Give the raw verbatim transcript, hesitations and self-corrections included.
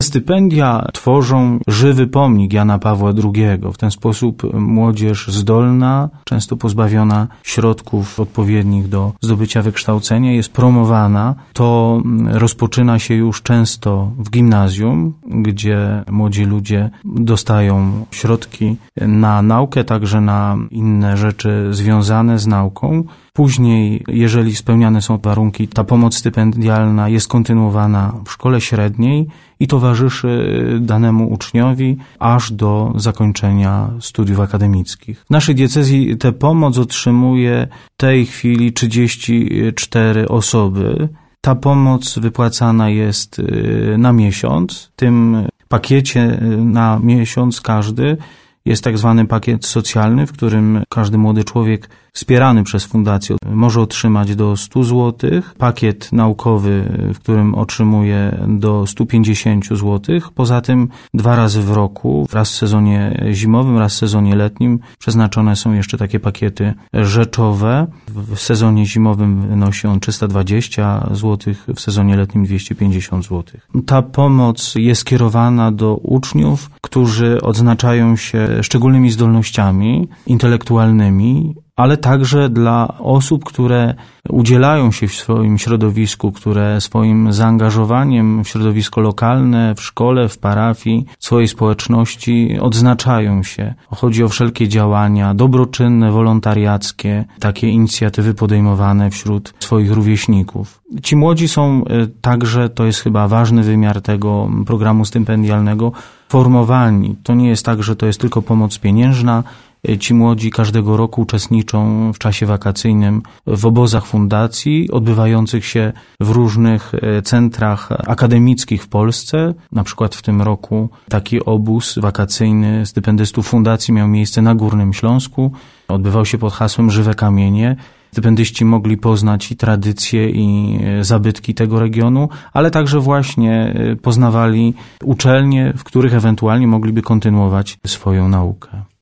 stypendia tworzą żywy pomnik Jana Pawła drugiego. W ten sposób młodzież zdolna, często pozbawiona środków odpowiednich do zdobycia wykształcenia jest promowana. To rozpoczyna się już często w gimnazjum, gdzie młodzi ludzie dostają środki na naukę, także na inne rzeczy związane z nauką. Później, jeżeli spełniane są warunki, ta pomoc stypendialna jest kontynuowana w szkole średniej i towarzyszy danemu uczniowi aż do zakończenia studiów akademickich. W naszej diecezji tę pomoc otrzymuje w tej chwili trzydzieści cztery osoby. Ta pomoc wypłacana jest na miesiąc. W tym pakiecie na miesiąc każdy jest tak zwany pakiet socjalny, w którym każdy młody człowiek wspierany przez fundację może otrzymać do stu złotych. Pakiet naukowy, w którym otrzymuje do stu pięćdziesięciu złotych. Poza tym dwa razy w roku, raz w sezonie zimowym, raz w sezonie letnim, przeznaczone są jeszcze takie pakiety rzeczowe. W sezonie zimowym wynosi on trzysta dwadzieścia złotych, w sezonie letnim dwieście pięćdziesiąt złotych. Ta pomoc jest kierowana do uczniów, którzy odznaczają się szczególnymi zdolnościami intelektualnymi, ale także dla osób, które udzielają się w swoim środowisku, które swoim zaangażowaniem w środowisko lokalne, w szkole, w parafii, w swojej społeczności odznaczają się. Chodzi o wszelkie działania dobroczynne, wolontariackie, takie inicjatywy podejmowane wśród swoich rówieśników. Ci młodzi są także, to jest chyba ważny wymiar tego programu stypendialnego, formowani. To nie jest tak, że to jest tylko pomoc pieniężna. Ci młodzi każdego roku uczestniczą w czasie wakacyjnym w obozach fundacji odbywających się w różnych centrach akademickich w Polsce. Na przykład w tym roku taki obóz wakacyjny stypendystów fundacji miał miejsce na Górnym Śląsku. Odbywał się pod hasłem Żywe Kamienie. Stypendyści mogli poznać i tradycje, i zabytki tego regionu, ale także właśnie poznawali uczelnie, w których ewentualnie mogliby kontynuować swoją naukę.